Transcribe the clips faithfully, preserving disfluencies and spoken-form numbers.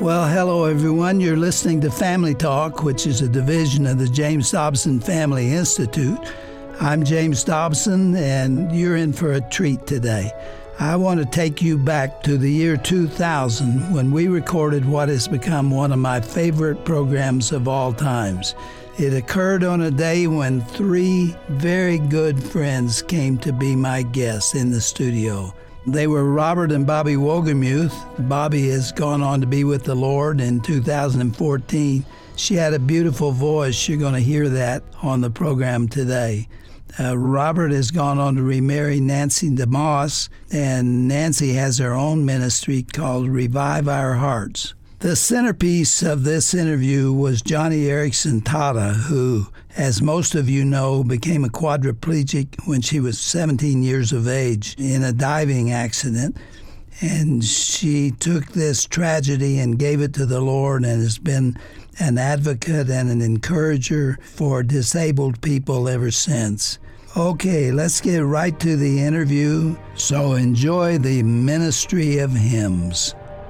Well, hello everyone. You're listening to Family Talk, which is a division of the James Dobson Family Institute. I'm James Dobson, and you're in for a treat today. I want to take you back to the year two thousand when we recorded what has become one of my favorite programs of all times. It occurred on a day when three very good friends came to be my guests in the studio. They were Robert and Bobby Wohlgemuth. Bobby has gone on to be with the Lord in two thousand fourteen. She had a beautiful voice. You're going to hear that on the program today. Uh, Robert has gone on to remarry Nancy DeMoss, and Nancy has her own ministry called Revive Our Hearts. The centerpiece of this interview was Joni Eareckson Tada, who, as most of you know, became a quadriplegic when she was seventeen years of age in a diving accident. And she took this tragedy and gave it to the Lord and has been an advocate and an encourager for disabled people ever since. Okay, let's get right to the interview. So enjoy the Ministry of Hymns.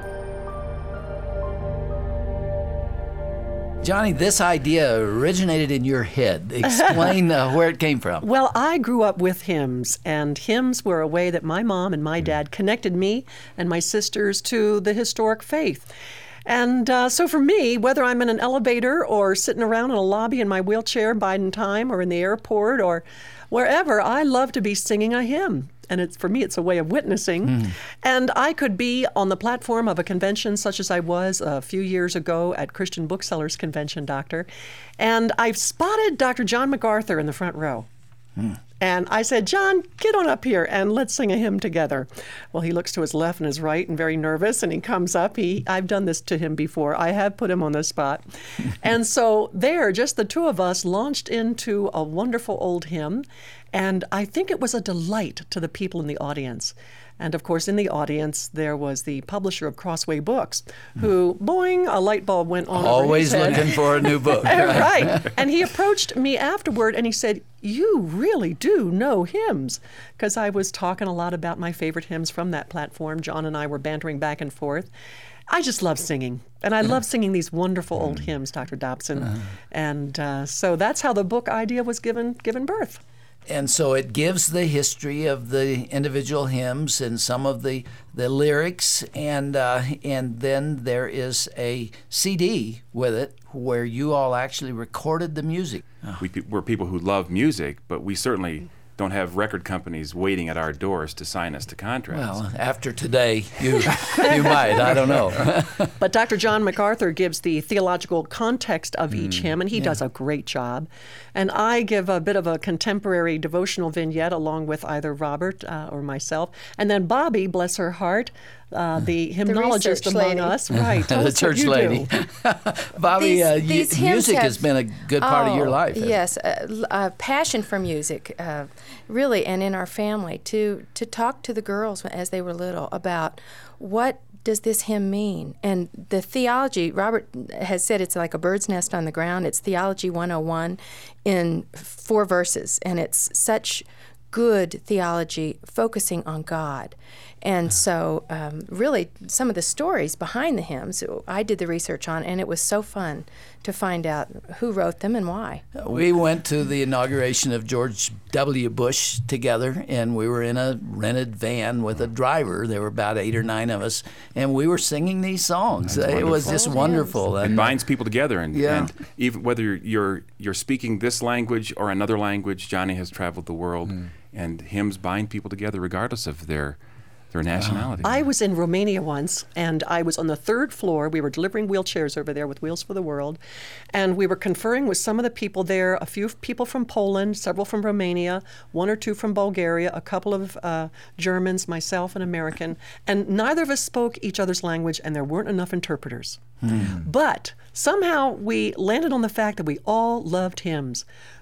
Joni, this idea originated in your head. Explain uh, where it came from. Well, I grew up with hymns, and hymns were a way that my mom and my dad connected me and my sisters to the historic faith. And uh, so for me, whether I'm in an elevator or sitting around in a lobby in my wheelchair biding time or in the airport or wherever, I love to be singing a hymn. And it's for me, it's a way of witnessing. Mm. And I could be on the platform of a convention such as I was a few years ago at Christian Booksellers Convention, Doctor. And I've spotted Doctor John MacArthur in the front row. Mm. And I said, John, get on up here and let's sing a hymn together. Well, he looks to his left and his right and very nervous, and he comes up. He, I've done this to him before. I have put him on the spot. And so there, just the two of us launched into a wonderful old hymn. And I think it was a delight to the people in the audience. And of course, in the audience, there was the publisher of Crossway Books, who, boing, a light bulb went on. Always over his head. Looking for a new book. Right. And he approached me afterward and he said, you really do know hymns. Because I was talking a lot about my favorite hymns from that platform. John and I were bantering back and forth. I just love singing. And I love singing these wonderful old hymns, Doctor Dobson. Uh-huh. And uh, so that's how the book idea was given given birth. And so it gives the history of the individual hymns and some of the, the lyrics, and uh, and then there is a C D with it where you all actually recorded the music. Oh. We, we're people who love music, but we certainly don't have record companies waiting at our doors to sign us to contracts. Well, after today, you you might. I don't know. But Doctor John MacArthur gives the theological context of each mm, hymn, and he yeah. does a great job. And I give a bit of a contemporary devotional vignette along with either Robert uh, or myself. And then Bobby, bless her heart, uh, the hymnologist the among lady. us. Right. The church lady. Bobby, these, uh, these you, music have, has been a good part oh, of your life. Yes, a, a passion for music, uh, really, and in our family, to, to talk to the girls as they were little about what does this hymn mean? And the theology, Robert has said it's like a bird's nest on the ground. It's Theology one oh one in four verses, and it's such good theology focusing on God. And so um, really some of the stories behind the hymns I did the research on, and it was so fun to find out who wrote them and why. We went to the inauguration of George W. Bush together, and we were in a rented van with a driver. There were about eight or nine of us, and we were singing these songs. That's it wonderful. was just wonderful. It and, binds people together, and, yeah. and even whether you're you're speaking this language or another language, Joni has traveled the world, mm. and hymns bind people together regardless of their their nationality. I was in Romania once, and I was on the third floor. We were delivering wheelchairs over there with Wheels for the World, and we were conferring with some of the people there, a few people from Poland, several from Romania, one or two from Bulgaria, a couple of uh, Germans, myself, an American, and neither of us spoke each other's language, and there weren't enough interpreters. Hmm. But somehow we landed on the fact that we all loved hymns.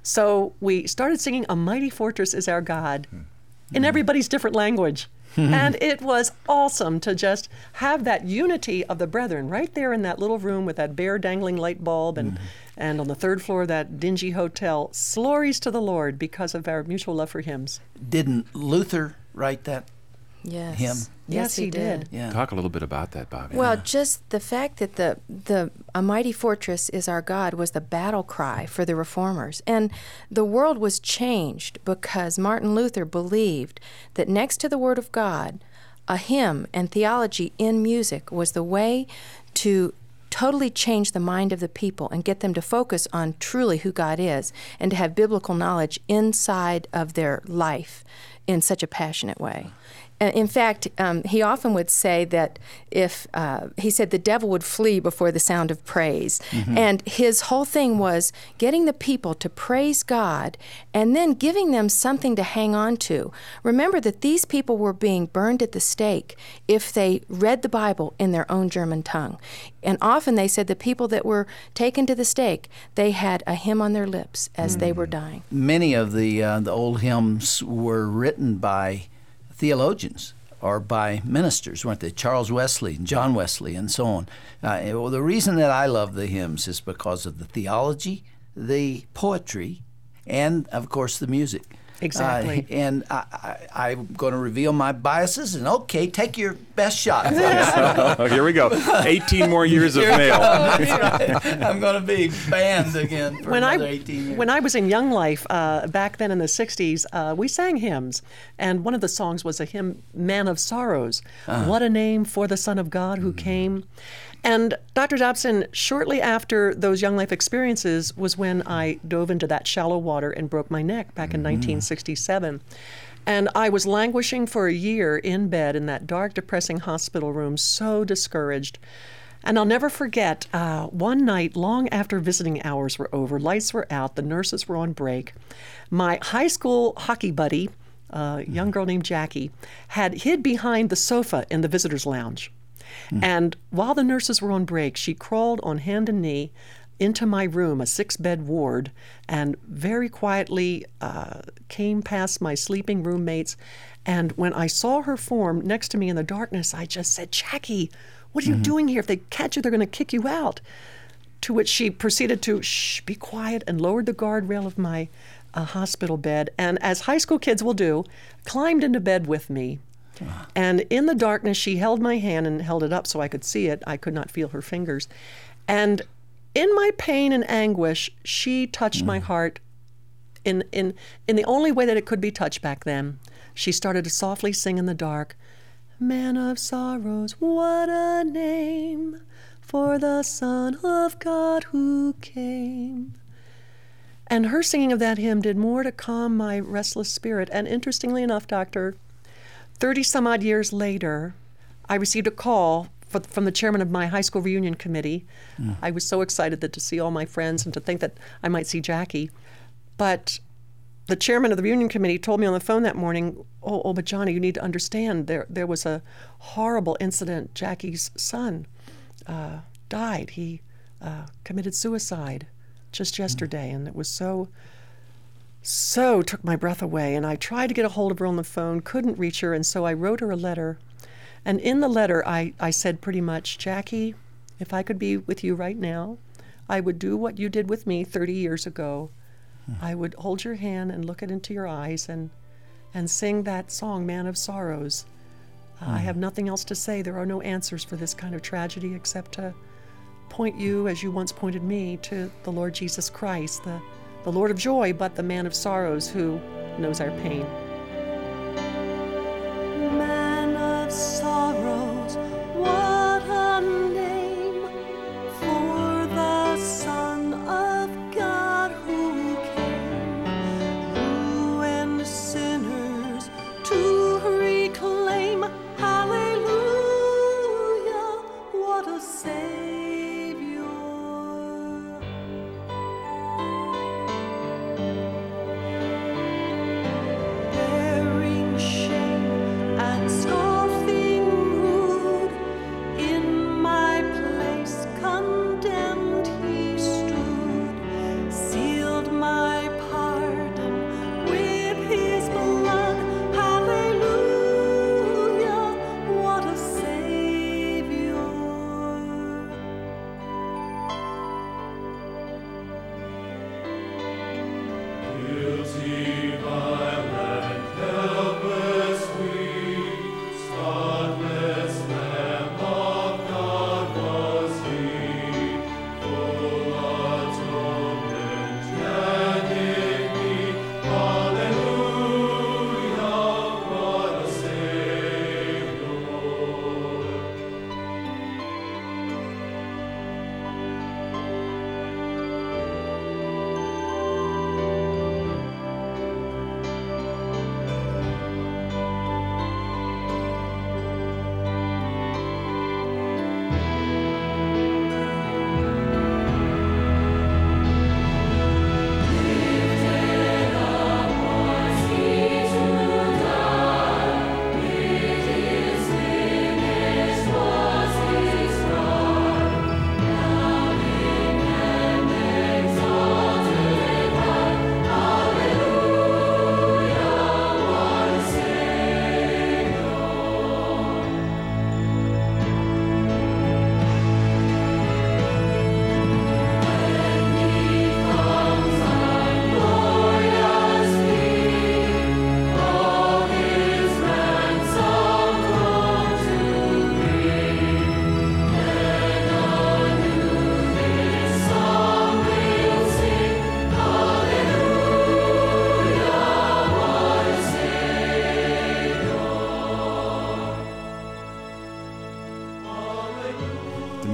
So we started singing A Mighty Fortress Is Our God hmm. in everybody's different language. And it was awesome to just have that unity of the brethren right there in that little room with that bare dangling light bulb and, mm-hmm. and on the third floor of that dingy hotel. Glories to the Lord because of our mutual love for hymns. Didn't Luther write that? Yes. hymn? Yes, he did. Yeah. Talk a little bit about that, Bobby. Well, just the fact that the the "A Mighty Fortress is Our God" was the battle cry for the reformers. And the world was changed because Martin Luther believed that next to the Word of God, a hymn and theology in music was the way to totally change the mind of the people and get them to focus on truly who God is and to have biblical knowledge inside of their life in such a passionate way. In fact, um, he often would say that if, uh, he said the devil would flee before the sound of praise. Mm-hmm. And his whole thing was getting the people to praise God and then giving them something to hang on to. Remember that these people were being burned at the stake if they read the Bible in their own German tongue. And often they said the people that were taken to the stake, they had a hymn on their lips as mm. they were dying. Many of the, uh, the old hymns were written by theologians or by ministers, weren't they? Charles Wesley and John Wesley and so on. Uh, well, the reason that I love the hymns is because of the theology, the poetry, and, of course, the music. Exactly. Uh, and I, I, I'm going to reveal my biases, and okay, take your best shot. Oh, here we go. eighteen more years of mail. I'm going to be banned again for when another I, eighteen years. When I was in Young Life, uh, back then in the sixties, uh, we sang hymns. And one of the songs was a hymn, Man of Sorrows. Uh-huh. What a name for the Son of God who mm-hmm. came. And Doctor Dobson, shortly after those Young Life experiences was when I dove into that shallow water and broke my neck back in mm-hmm. nineteen sixty-seven. And I was languishing for a year in bed in that dark, depressing hospital room, so discouraged. And I'll never forget, uh, one night, long after visiting hours were over, lights were out, the nurses were on break, my high school hockey buddy, a young girl named Jackie, had hid behind the sofa in the visitor's lounge. Mm. And while the nurses were on break, she crawled on hand and knee into my room, a six-bed ward, and very quietly uh, came past my sleeping roommates. And when I saw her form next to me in the darkness, I just said, Jackie, what are you mm-hmm. doing here? If they catch you, they're going to kick you out. To which she proceeded to, shh, be quiet, and lowered the guardrail of my uh, hospital bed. And as high school kids will do, climbed into bed with me. And in the darkness, she held my hand and held it up so I could see it. I could not feel her fingers. And in my pain and anguish, she touched mm. my heart in, in, in the only way that it could be touched back then. She started to softly sing in the dark, Man of Sorrows, what a name for the Son of God who came. And her singing of that hymn did more to calm my restless spirit. And interestingly enough, Doctor, thirty some odd years later, I received a call for, from the chairman of my high school reunion committee. Mm. I was so excited that to see all my friends and to think that I might see Jackie. But the chairman of the reunion committee told me on the phone that morning, oh, oh but Johnny, you need to understand, there there was a horrible incident. Jackie's son uh, died. He uh, committed suicide just yesterday, mm. and it was so... So took my breath away, and I tried to get a hold of her on the phone, couldn't reach her, and so I wrote her a letter. And in the letter, I, I said pretty much, Jackie, if I could be with you right now, I would do what you did with me thirty years ago. Hmm. I would hold your hand and look it into your eyes and and sing that song, Man of Sorrows. Uh, hmm. I have nothing else to say. There are no answers for this kind of tragedy except to point you, as you once pointed me, to the Lord Jesus Christ, the the Lord of joy, but the man of sorrows who knows our pain. Man of sorrows, what a name for the Son of God who came, ruined sinners to reclaim. Hallelujah, what a Savior. Shame and scoffing rude,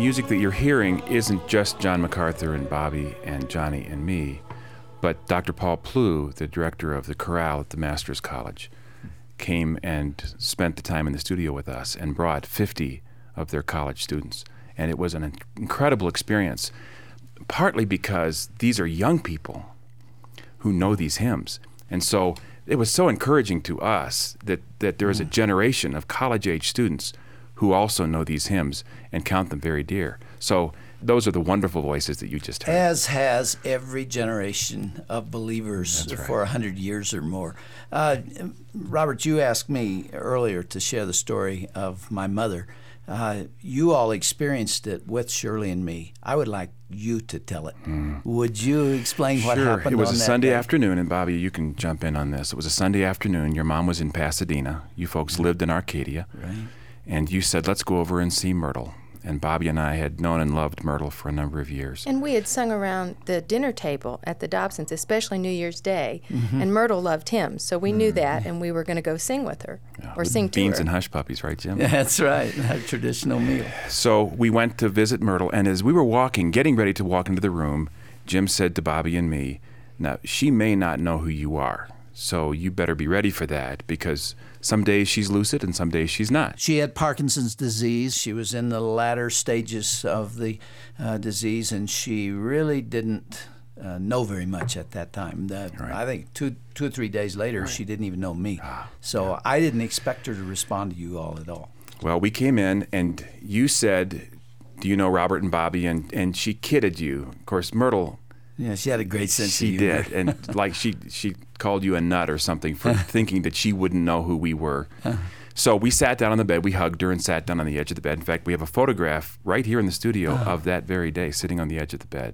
music that you're hearing isn't just John MacArthur and Bobby and Johnny and me, but Doctor Paul Plew, the director of the chorale at the Master's College, came and spent the time in the studio with us and brought fifty of their college students. And it was an incredible experience, partly because these are young people who know these hymns. And so it was so encouraging to us that, that there is a generation of college-age students who also know these hymns and count them very dear. So those are the wonderful voices that you just heard. As has every generation of believers That's right. for a hundred years or more. Uh, Robert, you asked me earlier to share the story of my mother. Uh, you all experienced it with Shirley and me. I would like you to tell it. Mm. Would you explain what sure. happened? It was on a that Sunday day? afternoon, and Bobby, you can jump in on this. It was a Sunday afternoon. Your mom was in Pasadena. You folks lived in Arcadia. Right. And you said, let's go over and see Myrtle. And Bobby and I had known and loved Myrtle for a number of years. And we had sung around the dinner table at the Dobsons, especially New Year's Day, mm-hmm. and Myrtle loved hymns, so we mm-hmm. knew that, and we were going to go sing with her, yeah. or sing to Beans her. and hush puppies, right, Jim? That's right, a traditional meal. So we went to visit Myrtle, and as we were walking, getting ready to walk into the room, Jim said to Bobby and me, now, she may not know who you are, so you better be ready for that, because some days she's lucid and some days she's not. She had Parkinson's disease. She was in the latter stages of the uh, disease, and she really didn't uh, know very much at that time. The, right. I think two, two or three days later, right. she didn't even know me. Ah, so yeah. I didn't expect her to respond to you all at all. Well, we came in, and you said, do you know Robert and Bobby? And, and she kidded you. Of course, Myrtle... Yeah, she had a great sense she of humor. She did, and like she she called you a nut or something for thinking that she wouldn't know who we were. So we sat down on the bed, we hugged her and sat down on the edge of the bed. In fact, we have a photograph right here in the studio oh. of that very day, sitting on the edge of the bed.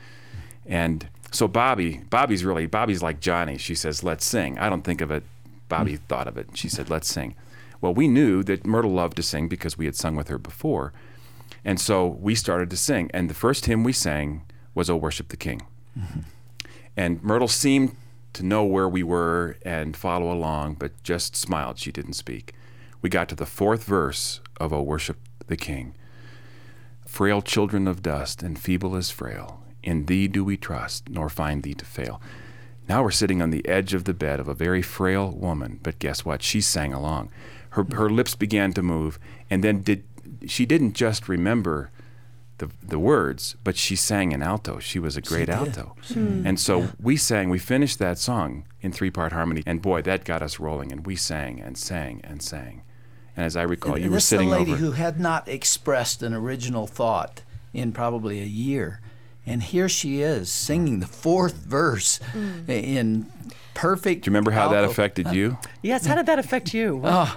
And so Bobby, Bobby's really, Bobby's like Johnny. She says, let's sing. I don't think of it. Bobby mm. thought of it. She said, let's sing. Well, we knew that Myrtle loved to sing because we had sung with her before. And so we started to sing. And the first hymn we sang was "O Worship the King." Mm-hmm. And Myrtle seemed to know where we were and follow along, but just smiled. She didn't speak. We got to the fourth verse of "O Worship the King." Frail children of dust and feeble as frail, in thee do we trust, nor find thee to fail. Now we're sitting on the edge of the bed of a very frail woman, but guess what? She sang along. Her her lips began to move, and then did she didn't just remember The, the words, but she sang in alto. She was a great alto. Mm. And so yeah. we sang, we finished that song in three-part harmony, and boy, that got us rolling, and we sang and sang and sang. And as I recall, and you were sitting over... This is a lady who had not expressed an original thought in probably a year, and here she is singing the fourth verse mm. in perfect... Do you remember how alto. that affected you? Yes, how did that affect you? Oh,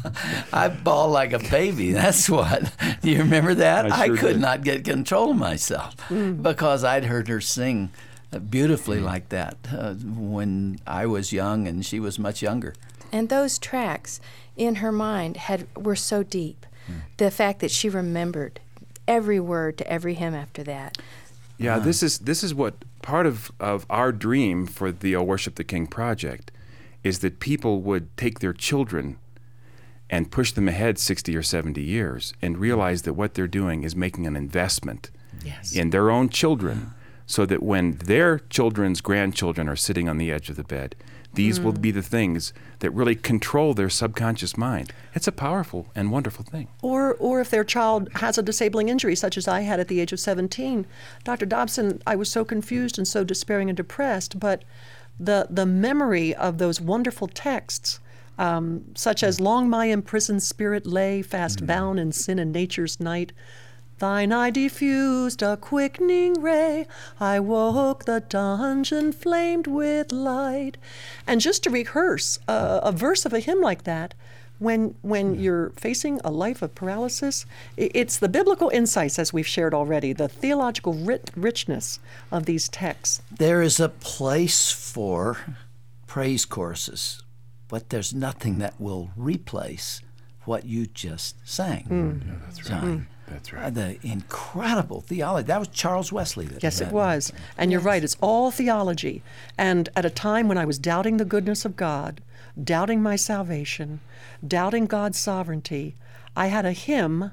I bawled like a baby, that's what. Do you remember that? I, sure I could did. not get control of myself mm. because I'd heard her sing beautifully mm. like that uh, when I was young and she was much younger. And those tracks in her mind had were so deep. Mm. The fact that she remembered every word to every hymn after that. Yeah, uh-huh. this is this is what part of, of our dream for the O Worship the King project is that people would take their children and push them ahead sixty or seventy years and realize that what they're doing is making an investment yes. in their own children so that when their children's grandchildren are sitting on the edge of the bed, these mm. will be the things that really control their subconscious mind. It's a powerful and wonderful thing. Or or if their child has a disabling injury, such as I had at the age of seventeen. Doctor Dobson, I was so confused and so despairing and depressed, but the, the memory of those wonderful texts, um, such as "Long my imprisoned spirit lay, fast mm. bound in sin and nature's night. Thine eye diffused a quickening ray. I woke, the dungeon flamed with light." And just to rehearse uh, a verse of a hymn like that, when when you're facing a life of paralysis, it's the biblical insights, as we've shared already, the theological rit- richness of these texts. There is a place for praise choruses, but there's nothing that will replace what you just sang. Mm. Yeah, that's right. Mm. That's right. Uh, the incredible theology. That was Charles Wesley. That yes, that it was. And you're right, it's all theology. And at a time when I was doubting the goodness of God, doubting my salvation, doubting God's sovereignty, I had a hymn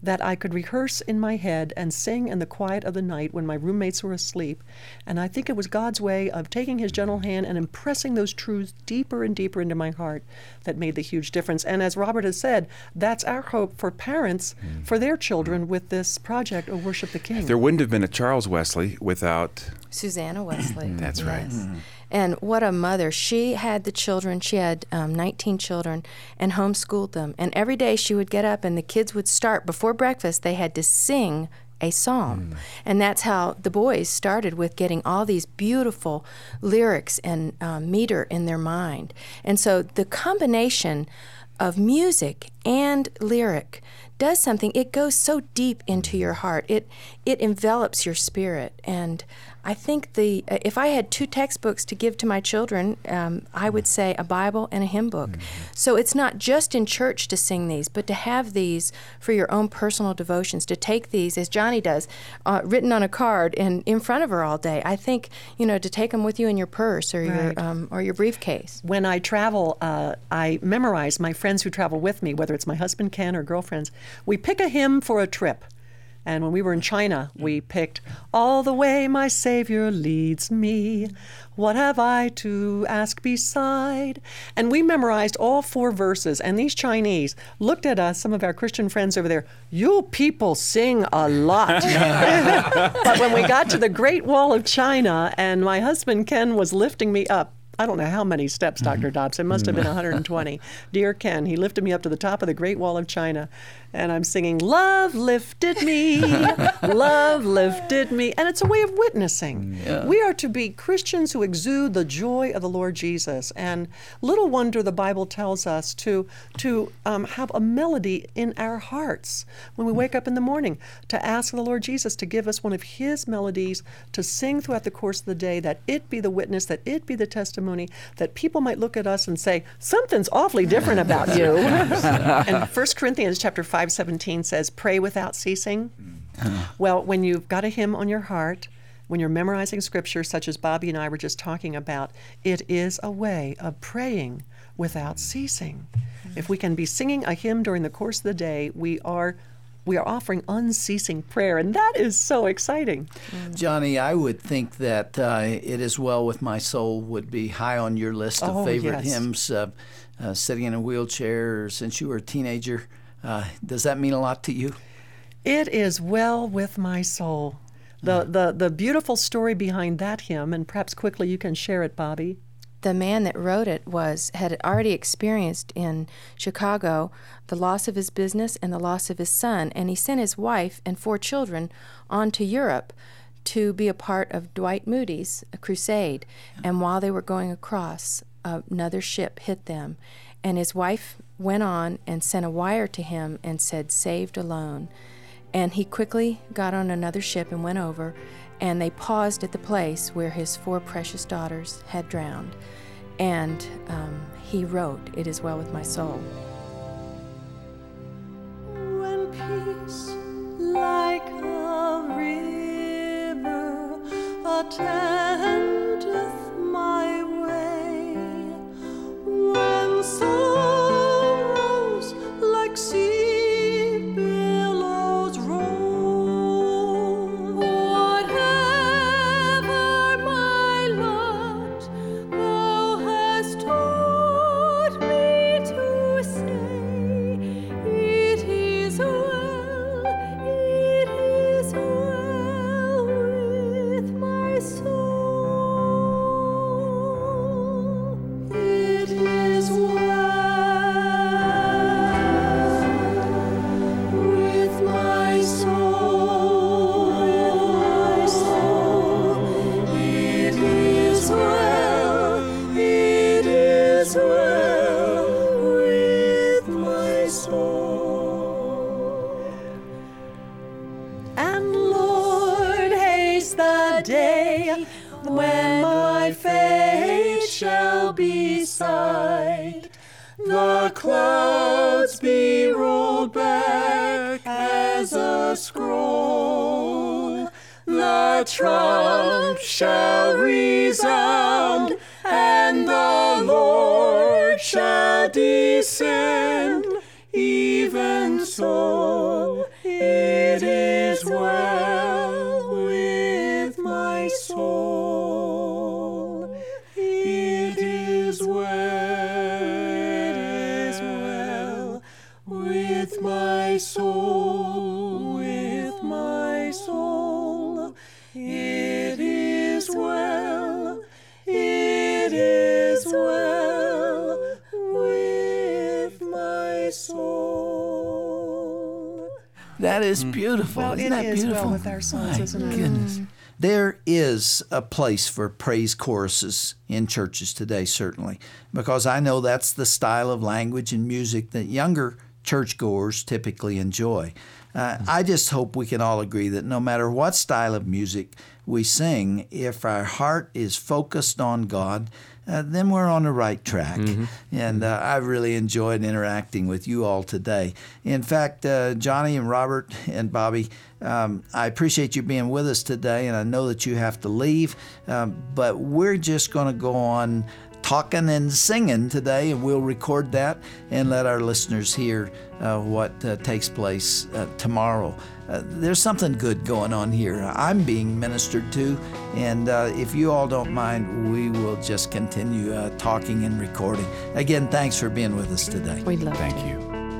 that I could rehearse in my head and sing in the quiet of the night when my roommates were asleep. And I think it was God's way of taking his gentle hand and impressing those truths deeper and deeper into my heart that made the huge difference. And as Robert has said, that's our hope for parents, mm. for their children with this project of Worship the King. There wouldn't have been a Charles Wesley without Susanna Wesley. That's yes. right. Mm-hmm. And what a mother. She had the children. She had um, nineteen children and homeschooled them. And every day she would get up and the kids would start, before breakfast, they had to sing a psalm. Mm. And that's how the boys started, with getting all these beautiful lyrics and um, meter in their mind. And so the combination of music and lyric does something. It goes so deep into your heart. It it envelops your spirit. And I think the if I had two textbooks to give to my children, um, I would say a Bible and a hymn book. Mm-hmm. So it's not just in church to sing these, but to have these for your own personal devotions, to take these, as Johnny does, uh, written on a card and in front of her all day. I think, you know, to take them with you in your purse or right. your um, or your briefcase. When I travel, uh, I memorize my friends who travel with me, whether it's my husband, Ken, or girlfriends. We pick a hymn for a trip. And when we were in China, we picked, "All the way my Savior leads me, what have I to ask beside?" And we memorized all four verses. And these Chinese looked at us, some of our Christian friends over there, "You people sing a lot." But when we got to the Great Wall of China, and my husband Ken was lifting me up, I don't know how many steps, Doctor Dobson. It must have been one hundred twenty. Dear Ken, he lifted me up to the top of the Great Wall of China, and I'm singing, "Love lifted me, love lifted me." And it's a way of witnessing. Yeah. We are to be Christians who exude the joy of the Lord Jesus. And little wonder the Bible tells us to, to um, have a melody in our hearts when we wake up in the morning, to ask the Lord Jesus to give us one of his melodies to sing throughout the course of the day, that it be the witness, that it be the testimony, that people might look at us and say, "Something's awfully different about you." And First Corinthians chapter five seventeen says, "Pray without ceasing." Well, when you've got a hymn on your heart, when you're memorizing scripture, such as Bobby and I were just talking about, it is a way of praying without ceasing. If we can be singing a hymn during the course of the day, we are We are offering unceasing prayer, and that is so exciting. Johnny, I would think that uh, "It Is Well With My Soul" would be high on your list of oh, favorite yes. hymns. Uh, uh, sitting in a wheelchair since you were a teenager, uh, does that mean a lot to you? It is well with my soul. The, mm. the, the beautiful story behind that hymn, and perhaps quickly you can share it, Bobby. The man that wrote it was had already experienced in Chicago the loss of his business and the loss of his son, and he sent his wife and four children on to Europe to be a part of Dwight Moody's a crusade. And while they were going across, another ship hit them, and his wife went on and sent a wire to him and said, "Saved alone." And he quickly got on another ship and went over, and they paused at the place where his four precious daughters had drowned. And um, he wrote, "It is well with my soul." When peace like a river attendeth my way, when sorrows like sea billows roll, whatever my lot, thou hast taught me to say, it is well, it is well with my soul. It is well with my soul. It is well, it is well with my soul. And Lord, haste the day when my fate shall be sight. The clouds be rolled back as a scroll. The trump shall resound, and the Lord shall descend. Even so, It is well with my soul. It is well, it is well with my soul, with my soul. It is well, it is well with my soul. That is beautiful. Well, Isn't it that is beautiful? well with our souls, My isn't it? goodness. There is a place for praise choruses in churches today, certainly, because I know that's the style of language and music that younger churchgoers typically enjoy. Uh, I just hope we can all agree that no matter what style of music we sing, if our heart is focused on God, uh, then we're on the right track. Mm-hmm. And uh, I've really enjoyed interacting with you all today. In fact, uh, Johnny and Robert and Bobby, um, I appreciate you being with us today, and I know that you have to leave, um, but we're just going to go on talking and singing today, and we'll record that and let our listeners hear uh, what uh, takes place uh, tomorrow. Uh, there's something good going on here. I'm being ministered to, and uh, if you all don't mind, we will just continue uh, talking and recording. Again, thanks for being with us today. We'd love Thank to. you.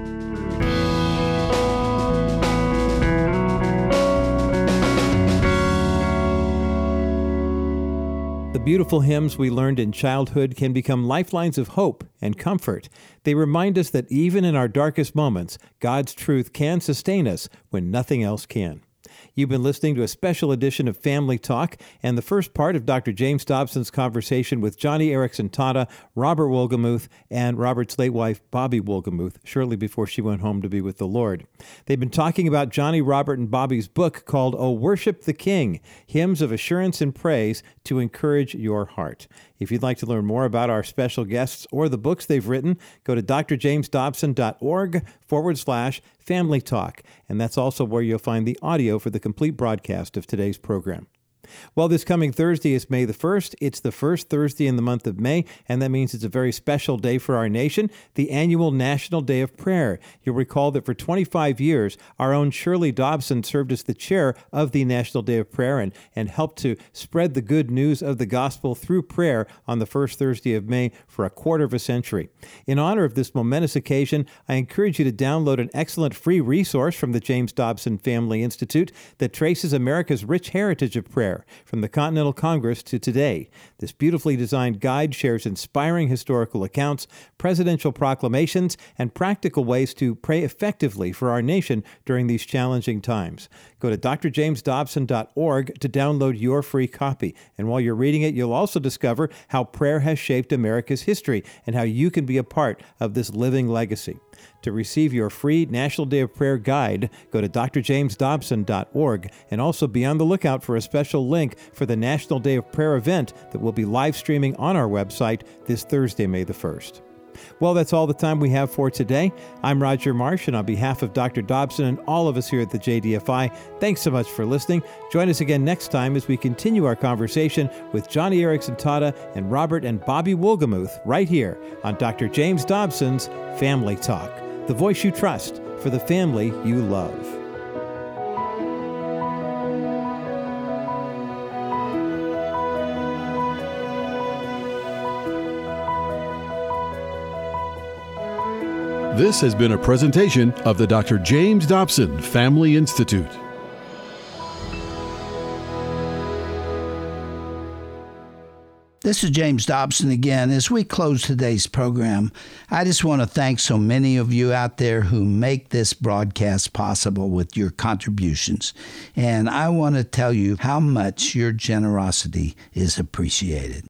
The beautiful hymns we learned in childhood can become lifelines of hope and comfort. They remind us that even in our darkest moments, God's truth can sustain us when nothing else can. You've been listening to a special edition of Family Talk and the first part of Doctor James Dobson's conversation with Joni Eareckson Tada, Robert Wolgemuth, and Robert's late wife, Bobby Wolgemuth, shortly before she went home to be with the Lord. They've been talking about Johnny, Robert, and Bobby's book called Oh, Worship the King, Hymns of Assurance and Praise to Encourage Your Heart. If you'd like to learn more about our special guests or the books they've written, go to drjamesdobson.org forward slash family talk. And that's also where you'll find the audio for the complete broadcast of today's program. Well, this coming Thursday is May the first. It's the first Thursday in the month of May, and that means it's a very special day for our nation, the annual National Day of Prayer. You'll recall that for twenty-five years, our own Shirley Dobson served as the chair of the National Day of Prayer and, and helped to spread the good news of the gospel through prayer on the first Thursday of May for a quarter of a century. In honor of this momentous occasion, I encourage you to download an excellent free resource from the James Dobson Family Institute that traces America's rich heritage of prayer, from the Continental Congress to today. This beautifully designed guide shares inspiring historical accounts, presidential proclamations, and practical ways to pray effectively for our nation during these challenging times. Go to d r james dobson dot org to download your free copy. And while you're reading it, you'll also discover how prayer has shaped America's history and how you can be a part of this living legacy. To receive your free National Day of Prayer guide, go to d r james dobson dot org and also be on the lookout for a special link for the National Day of Prayer event that will be live streaming on our website this Thursday, May the first. Well, that's all the time we have for today. I'm Roger Marsh, and on behalf of Doctor Dobson and all of us here at the J D F I, thanks so much for listening. Join us again next time as we continue our conversation with Joni Eareckson Tada and Robert and Bobby Wolgemuth right here on Doctor James Dobson's Family Talk, the voice you trust for the family you love. This has been a presentation of the Doctor James Dobson Family Institute. This is James Dobson again. As we close today's program, I just want to thank so many of you out there who make this broadcast possible with your contributions. And I want to tell you how much your generosity is appreciated.